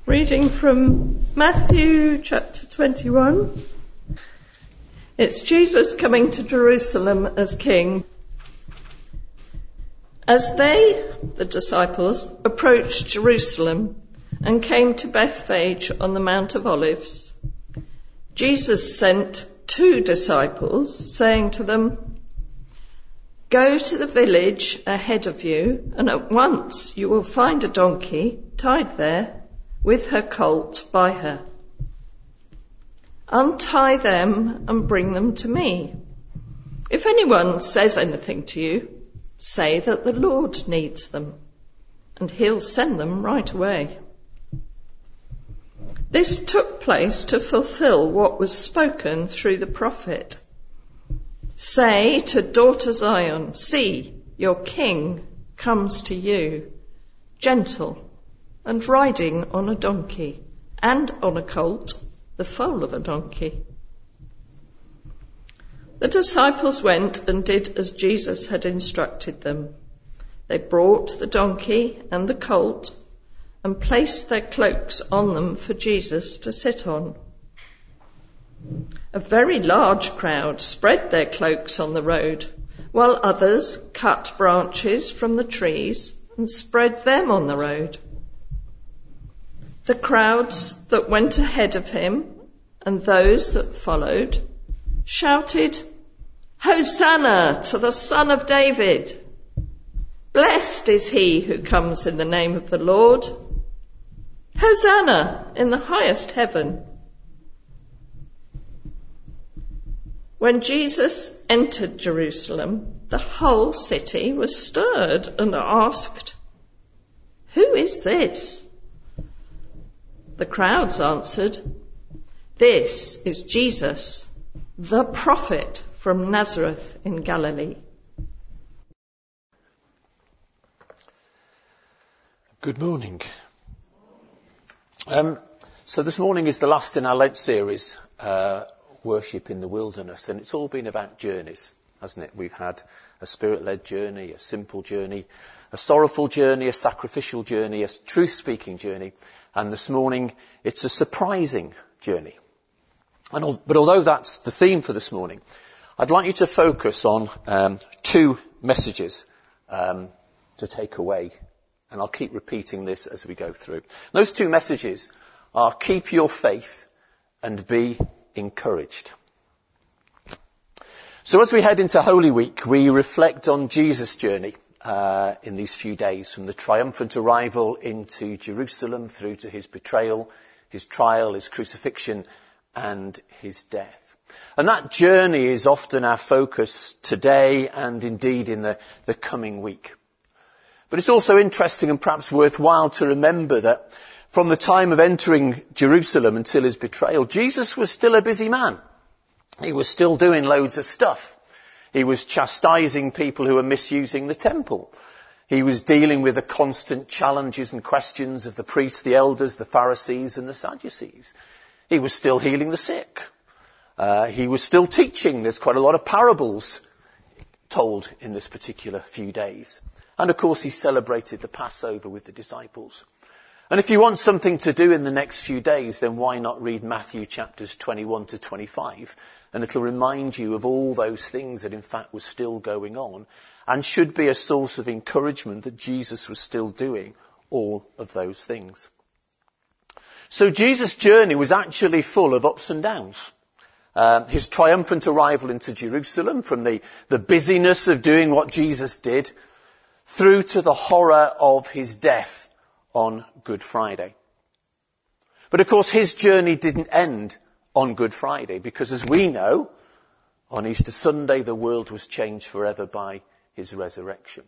Reading from Matthew chapter 21. It's Jesus coming to Jerusalem as king. As they, the disciples, approached Jerusalem and came to Bethphage on the Mount of Olives, Jesus sent 2 disciples, saying to them, "Go to the village ahead of you, and at once you will find a donkey tied there, with her colt by her. Untie them and bring them to me. If anyone says anything to you, say that the Lord needs them, and he'll send them right away." This took place to fulfill what was spoken through the prophet. "Say to daughter Zion, see, your king comes to you, gentle and riding on a donkey, and on a colt, the foal of a donkey." The disciples went and did as Jesus had instructed them. They brought the donkey and the colt and placed their cloaks on them for Jesus to sit on. A very large crowd spread their cloaks on the road, while others cut branches from the trees and spread them on the road. The crowds that went ahead of him and those that followed shouted, "Hosanna to the Son of David! Blessed is he who comes in the name of the Lord! Hosanna in the highest heaven!" When Jesus entered Jerusalem, the whole city was stirred and asked, "Who is this?" The crowds answered, "This is Jesus, the prophet from Nazareth in Galilee." Good morning. So this morning is the last in our Lent series, Worship in the Wilderness, and it's all been about journeys, hasn't it? We've had a spirit-led journey, a simple journey, a sorrowful journey, a sacrificial journey, a truth-speaking journey, and this morning it's a surprising journey. But although that's the theme for this morning, I'd like you to focus on 2 messages to take away, and I'll keep repeating this as we go through. Those 2 messages are keep your faith and be encouraged. So as we head into Holy Week, we reflect on Jesus' journey in these few days, from the triumphant arrival into Jerusalem through to his betrayal, his trial, his crucifixion, and his death. And that journey is often our focus today and indeed in the coming week. But it's also interesting and perhaps worthwhile to remember that from the time of entering Jerusalem until his betrayal, Jesus was still a busy man. He was still doing loads of stuff. He was chastising people who were misusing the temple. He was dealing with the constant challenges and questions of the priests, the elders, the Pharisees and the Sadducees. He was still healing the sick. He was still teaching. There's quite a lot of parables told in this particular few days. And of course he celebrated the Passover with the disciples. And if you want something to do in the next few days, then why not read Matthew chapters 21 to 25? And it'll remind you of all those things that in fact were still going on and should be a source of encouragement that Jesus was still doing all of those things. So Jesus' journey was actually full of ups and downs. His triumphant arrival into Jerusalem, from the busyness of doing what Jesus did, through to the horror of his death on Good Friday. But of course his journey didn't end on Good Friday, because as we know, on Easter Sunday the world was changed forever by his resurrection.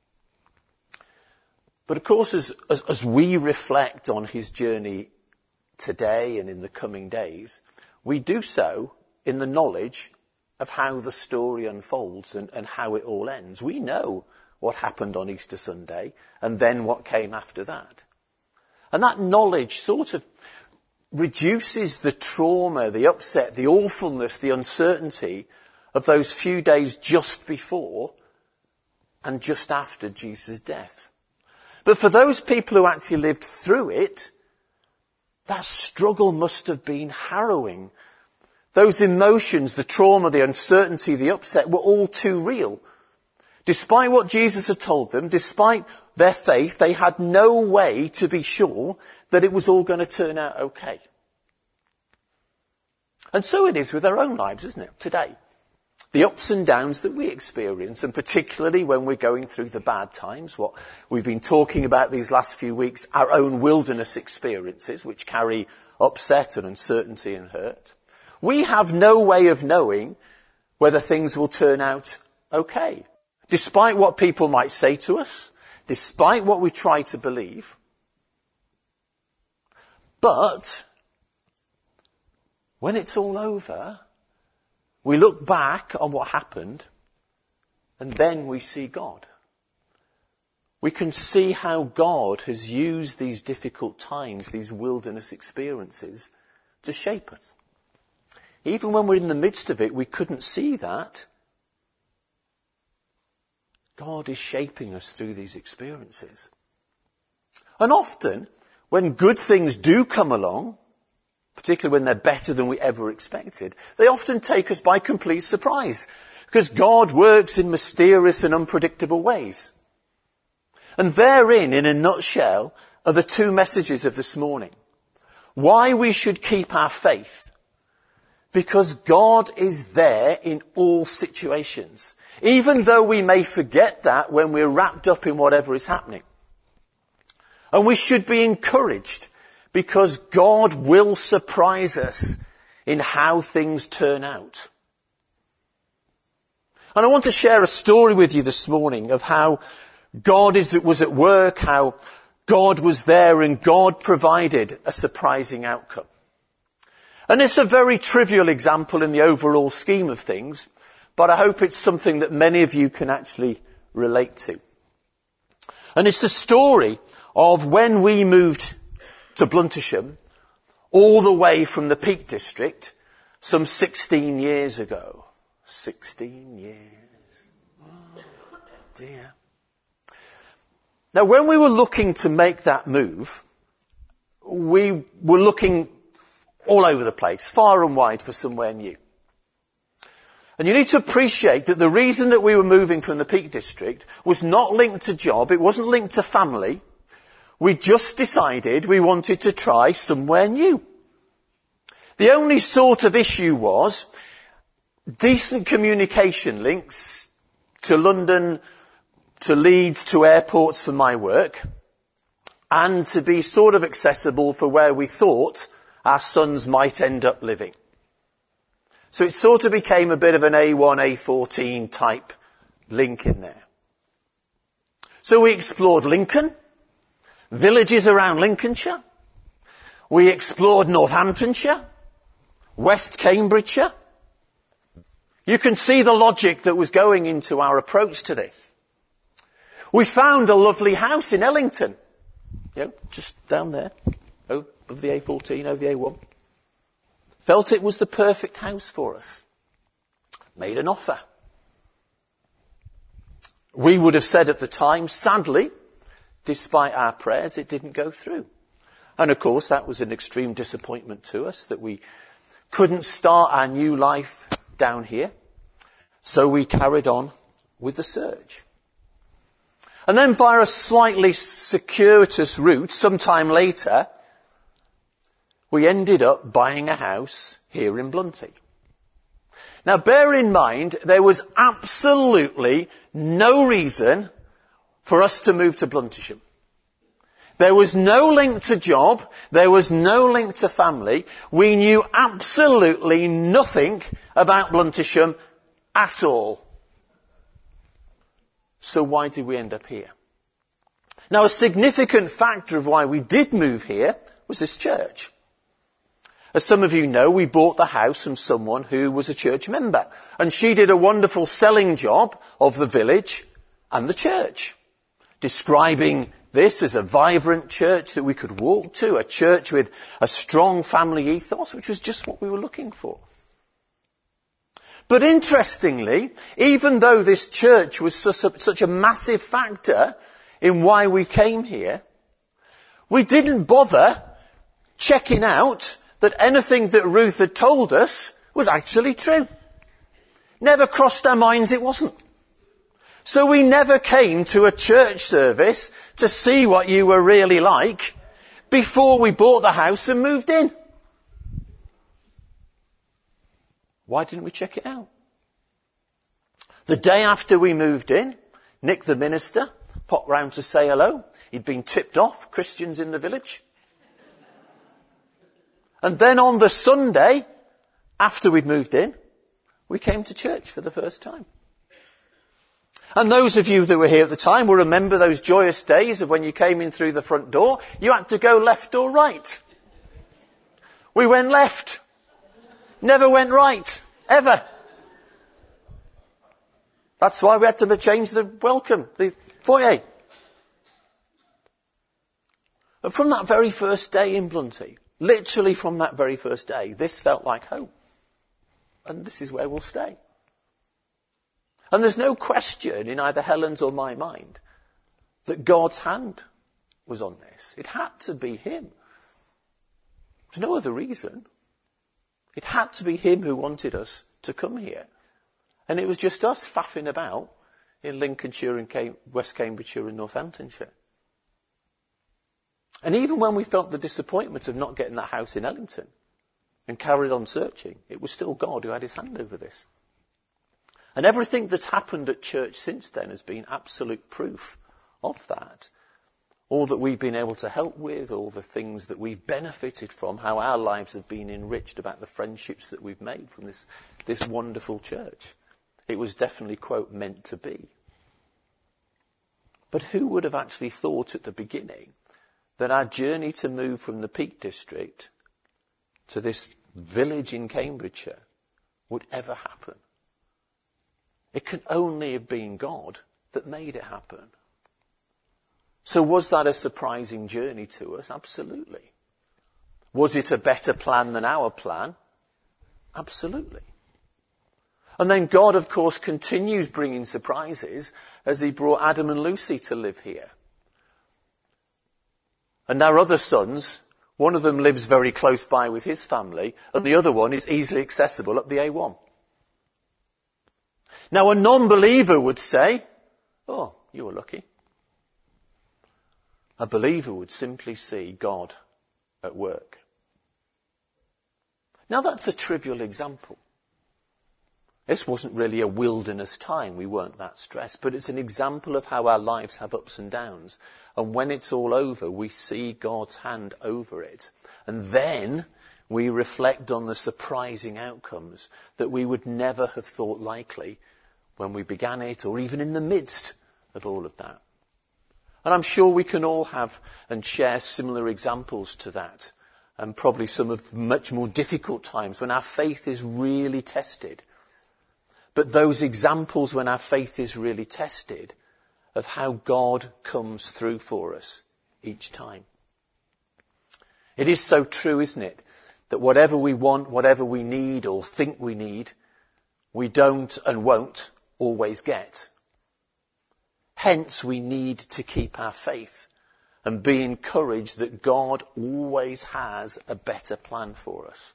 But of course as we reflect on his journey today and in the coming days, we do so in the knowledge of how the story unfolds and how it all ends. We know what happened on Easter Sunday and then what came after that. And that knowledge sort of reduces the trauma, the upset, the awfulness, the uncertainty of those few days just before and just after Jesus' death. But for those people who actually lived through it, That struggle must have been harrowing. Those emotions, the trauma, the uncertainty, the upset were all too real. Despite what Jesus had told them, despite their faith, they had no way to be sure that it was all going to turn out okay. And so it is with our own lives, isn't it, today? The ups and downs that we experience, and particularly when we're going through the bad times, what we've been talking about these last few weeks, our own wilderness experiences, which carry upset and uncertainty and hurt. We have no way of knowing whether things will turn out okay. Despite what people might say to us, despite what we try to believe. But when it's all over, we look back on what happened and then we see God. We can see how God has used these difficult times, these wilderness experiences, to shape us. Even when we're in the midst of it, we couldn't see that. God is shaping us through these experiences. And often, when good things do come along, particularly when they're better than we ever expected, they often take us by complete surprise, because God works in mysterious and unpredictable ways. And therein, in a nutshell, are the two messages of this morning. Why we should keep our faith. Because God is there in all situations, even though we may forget that when we're wrapped up in whatever is happening. And we should be encouraged because God will surprise us in how things turn out. And I want to share a story with you this morning of how God was at work, how God was there and God provided a surprising outcome. And it's a very trivial example in the overall scheme of things, but I hope it's something that many of you can actually relate to. And it's the story of when we moved to Bluntisham, all the way from the Peak District, some 16 years ago. 16 years. Oh, dear. Now, when we were looking to make that move, we were looking all over the place, far and wide for somewhere new. And you need to appreciate that the reason that we were moving from the Peak District was not linked to job, it wasn't linked to family. We just decided we wanted to try somewhere new. The only sort of issue was decent communication links to London, to Leeds, to airports for my work, and to be sort of accessible for where we thought our sons might end up living. So it sort of became a bit of an A1, A14 type link in there. So we explored Lincoln, villages around Lincolnshire. We explored Northamptonshire, West Cambridgeshire. You can see the logic that was going into our approach to this. We found a lovely house in Ellington, just down there. Of the A14, over the A1. Felt it was the perfect house for us. Made an offer. We would have said at the time, sadly, despite our prayers, it didn't go through. And of course, that was an extreme disappointment to us, that we couldn't start our new life down here. So we carried on with the search. And then via a slightly circuitous route, sometime later, we ended up buying a house here in Blunty. Now bear in mind, there was absolutely no reason for us to move to Bluntisham. There was no link to job, there was no link to family. We knew absolutely nothing about Bluntisham at all. So why did we end up here? Now a significant factor of why we did move here was this church. As some of you know, we bought the house from someone who was a church member. And she did a wonderful selling job of the village and the church, describing this as a vibrant church that we could walk to, a church with a strong family ethos, which was just what we were looking for. But interestingly, even though this church was such a massive factor in why we came here, we didn't bother checking out that anything that Ruth had told us was actually true. Never crossed our minds it wasn't. So we never came to a church service to see what you were really like before we bought the house and moved in. Why didn't we check it out? The day after we moved in, Nick the minister popped round to say hello. He'd been tipped off, Christians in the village. And then on the Sunday, after we'd moved in, we came to church for the first time. And those of you that were here at the time will remember those joyous days of when you came in through the front door, you had to go left or right. We went left. Never went right. Ever. That's why we had to change the welcome, the foyer. And from that very first day in Blunty, literally from that very first day, this felt like home. And this is where we'll stay. And there's no question in either Helen's or my mind that God's hand was on this. It had to be him. There's no other reason. It had to be him who wanted us to come here. And it was just us faffing about in Lincolnshire and West Cambridgeshire and Northamptonshire. And even when we felt the disappointment of not getting that house in Ellington and carried on searching, it was still God who had his hand over this. And everything that's happened at church since then has been absolute proof of that. All that we've been able to help with, all the things that we've benefited from, how our lives have been enriched about the friendships that we've made from this wonderful church. It was definitely, quote, meant to be. But who would have actually thought at the beginning that our journey to move from the Peak District to this village in Cambridgeshire would ever happen? It can only have been God that made it happen. So was that a surprising journey to us? Absolutely. Was it a better plan than our plan? Absolutely. And then God, of course, continues bringing surprises as he brought Adam and Lucy to live here. And our other sons, one of them lives very close by with his family, and the other one is easily accessible up the A1. Now, a non-believer would say, oh, you were lucky. A believer would simply see God at work. Now, that's a trivial example. This wasn't really a wilderness time. We weren't that stressed. But it's an example of how our lives have ups and downs. And when it's all over, we see God's hand over it. And then we reflect on the surprising outcomes that we would never have thought likely when we began it, or even in the midst of all of that. And I'm sure we can all have and share similar examples to that. And probably some of much more difficult times when our faith is really tested. But those examples when our faith is really tested of how God comes through for us each time. It is so true, isn't it, that whatever we want, whatever we need or think we need, we don't and won't always get. Hence, we need to keep our faith and be encouraged that God always has a better plan for us.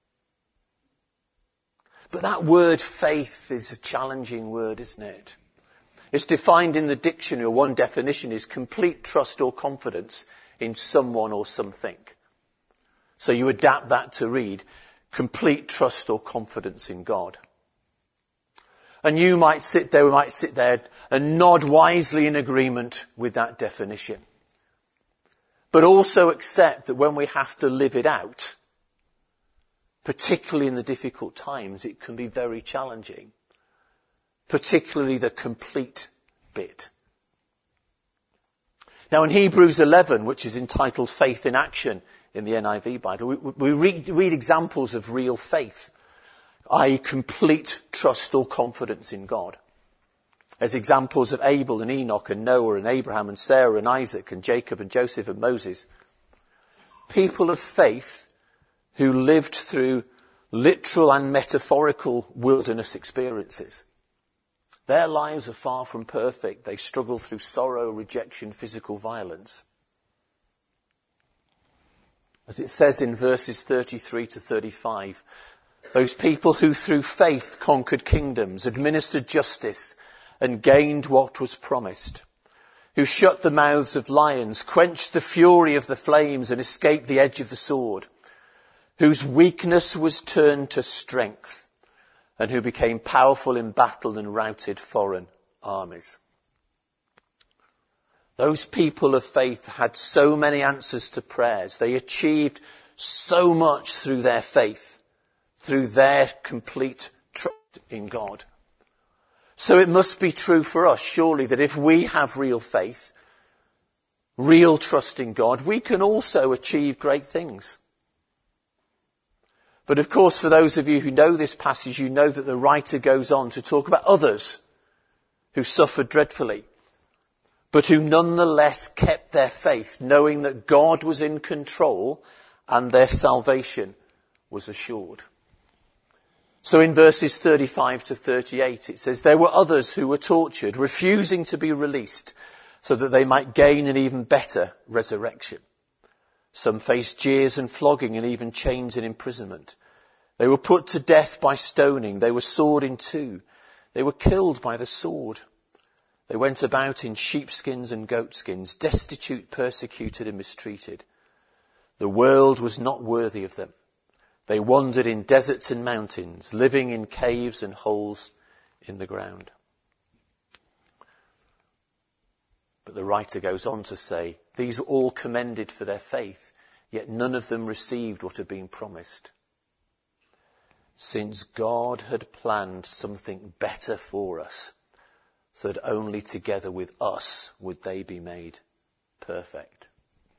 But that word faith is a challenging word, isn't it? It's defined in the dictionary, or one definition is complete trust or confidence in someone or something. So you adapt that to read complete trust or confidence in God. And you might sit there, we might sit there and nod wisely in agreement with that definition. But also accept that when we have to live it out, particularly in the difficult times, it can be very challenging. Particularly the complete bit. Now in Hebrews 11, which is entitled Faith in Action in the NIV Bible, we read examples of real faith, i.e. complete trust or confidence in God. As examples of Abel and Enoch and Noah and Abraham and Sarah and Isaac and Jacob and Joseph and Moses. People of faith who lived through literal and metaphorical wilderness experiences. Their lives are far from perfect. They struggle through sorrow, rejection, physical violence. As it says in verses 33 to 35, those people who through faith conquered kingdoms, administered justice, and gained what was promised, who shut the mouths of lions, quenched the fury of the flames, and escaped the edge of the sword, whose weakness was turned to strength, and who became powerful in battle and routed foreign armies. Those people of faith had so many answers to prayers. They achieved so much through their faith, through their complete trust in God. So it must be true for us, surely, that if we have real faith, real trust in God, we can also achieve great things. But of course, for those of you who know this passage, you know that the writer goes on to talk about others who suffered dreadfully, but who nonetheless kept their faith, knowing that God was in control and their salvation was assured. So in verses 35 to 38, it says, there were others who were tortured, refusing to be released, so that they might gain an even better resurrection. Some faced jeers and flogging and even chains and imprisonment. They were put to death by stoning. They were sawed in two. They were killed by the sword. They went about in sheepskins and goatskins, destitute, persecuted and mistreated. The world was not worthy of them. They wandered in deserts and mountains, living in caves and holes in the ground. But the writer goes on to say, these were all commended for their faith, yet none of them received what had been promised, since God had planned something better for us, so that only together with us would they be made perfect.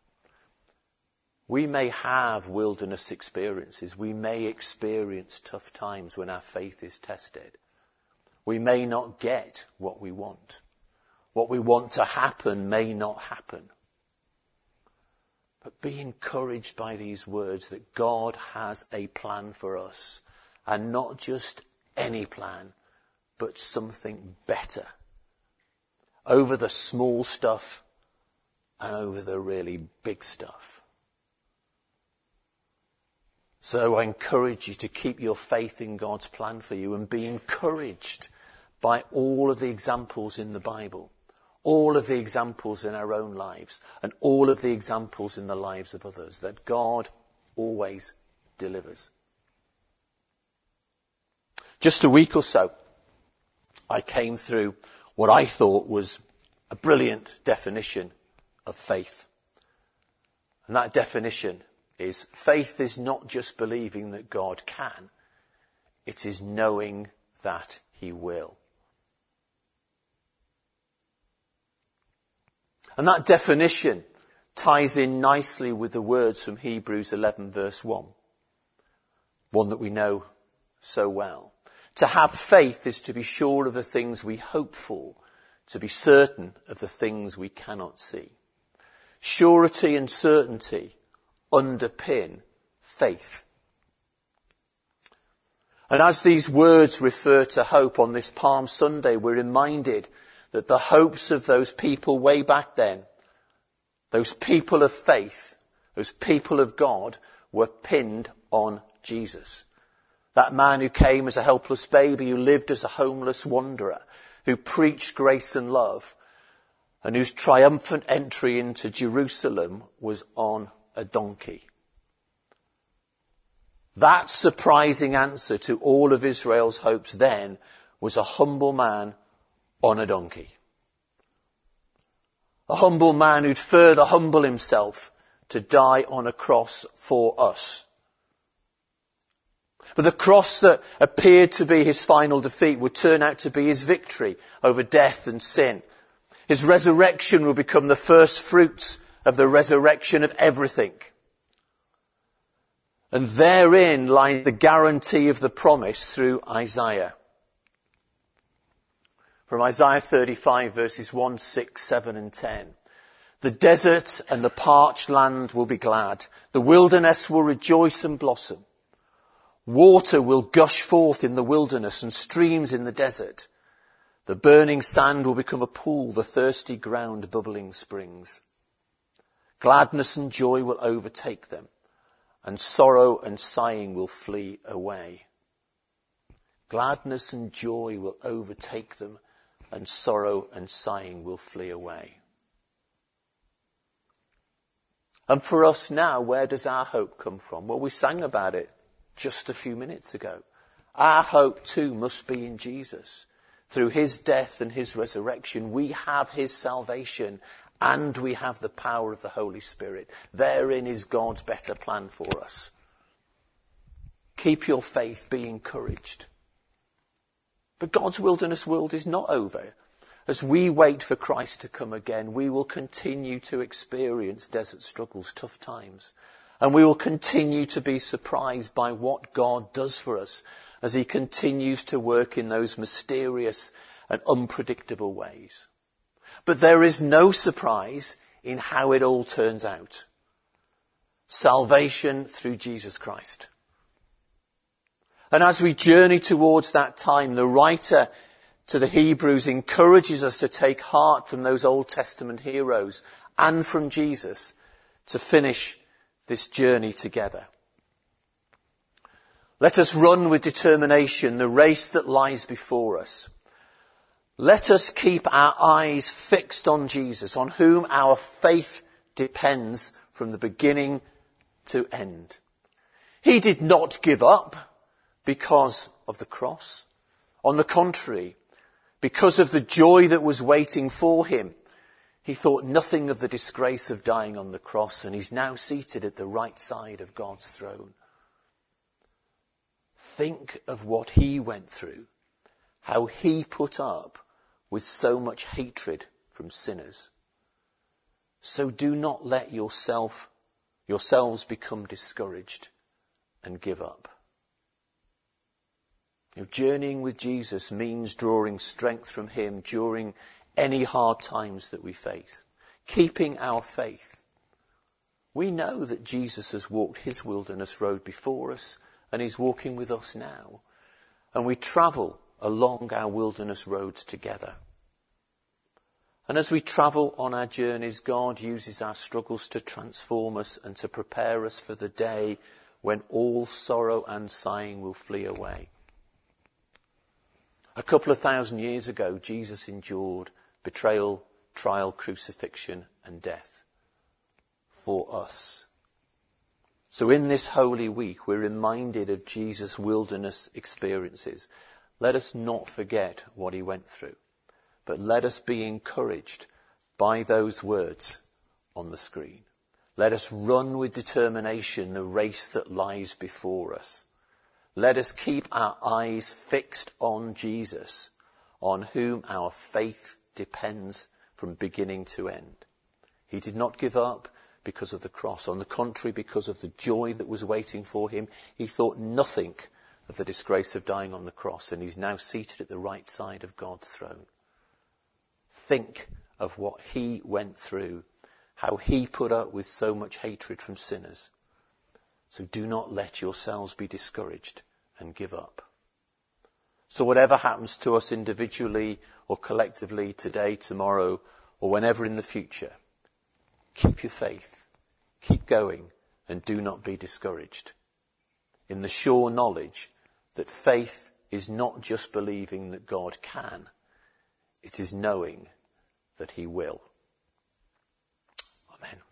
We may have wilderness experiences. We may experience tough times when our faith is tested. We may not get what we want. What we want to happen may not happen. But be encouraged by these words that God has a plan for us. And not just any plan, but something better. Over the small stuff and over the really big stuff. So I encourage you to keep your faith in God's plan for you and be encouraged by all of the examples in the Bible, all of the examples in our own lives, and all of the examples in the lives of others, that God always delivers. Just a week or so, I came through what I thought was a brilliant definition of faith. And that definition is, faith is not just believing that God can, it is knowing that He will. And that definition ties in nicely with the words from Hebrews 11 verse 1. One that we know so well. To have faith is to be sure of the things we hope for, to be certain of the things we cannot see. Surety and certainty underpin faith. And as these words refer to hope on this Palm Sunday, we're reminded that the hopes of those people way back then, those people of faith, those people of God, were pinned on Jesus. That man who came as a helpless baby, who lived as a homeless wanderer, who preached grace and love, and whose triumphant entry into Jerusalem was on a donkey. That surprising answer to all of Israel's hopes then was a humble man on a donkey. A humble man who'd further humble himself to die on a cross for us. But the cross that appeared to be his final defeat would turn out to be his victory over death and sin. His resurrection will become the first fruits of the resurrection of everything. And therein lies the guarantee of the promise through Isaiah. From Isaiah 35 verses 1, 6, 7 and 10. The desert and the parched land will be glad. The wilderness will rejoice and blossom. Water will gush forth in the wilderness and streams in the desert. The burning sand will become a pool, the thirsty ground bubbling springs. Gladness and joy will overtake them. and sorrow and sighing will flee away. Gladness and joy will overtake them, and sorrow and sighing will flee away. And for us now, where does our hope come from? Well, we sang about it just a few minutes ago. Our hope too must be in Jesus. Through his death and his resurrection, we have his salvation and we have the power of the Holy Spirit. Therein is God's better plan for us. Keep your faith, be encouraged. But God's wilderness world is not over. As we wait for Christ to come again, we will continue to experience desert struggles, tough times. And we will continue to be surprised by what God does for us as he continues to work in those mysterious and unpredictable ways. But there is no surprise in how it all turns out. Salvation through Jesus Christ. And as we journey towards that time, the writer to the Hebrews encourages us to take heart from those Old Testament heroes and from Jesus to finish this journey together. Let us run with determination the race that lies before us. Let us keep our eyes fixed on Jesus, on whom our faith depends from the beginning to end. He did not give up because of the cross. On the contrary, because of the joy that was waiting for him, he thought nothing of the disgrace of dying on the cross, and he's now seated at the right side of God's throne. Think of what he went through, how he put up with so much hatred from sinners. So do not let yourselves become discouraged and give up. Journeying with Jesus means drawing strength from him during any hard times that we face. Keeping our faith. We know that Jesus has walked his wilderness road before us and he's walking with us now. And we travel along our wilderness roads together. And as we travel on our journeys, God uses our struggles to transform us and to prepare us for the day when all sorrow and sighing will flee away. A couple of 1,000 years ago, Jesus endured betrayal, trial, crucifixion and death for us. So in this Holy Week, we're reminded of Jesus' wilderness experiences. Let us not forget what he went through, but let us be encouraged by those words on the screen. Let us run with determination the race that lies before us. Let us keep our eyes fixed on Jesus, on whom our faith depends from beginning to end. He did not give up because of the cross. On the contrary, because of the joy that was waiting for him, he thought nothing of the disgrace of dying on the cross, and he's now seated at the right side of God's throne. Think of what he went through, how he put up with so much hatred from sinners. So do not let yourselves be discouraged and give up. So whatever happens to us individually or collectively today, tomorrow, or whenever in the future, keep your faith, keep going, and do not be discouraged. In the sure knowledge that faith is not just believing that God can, it is knowing that he will. Amen.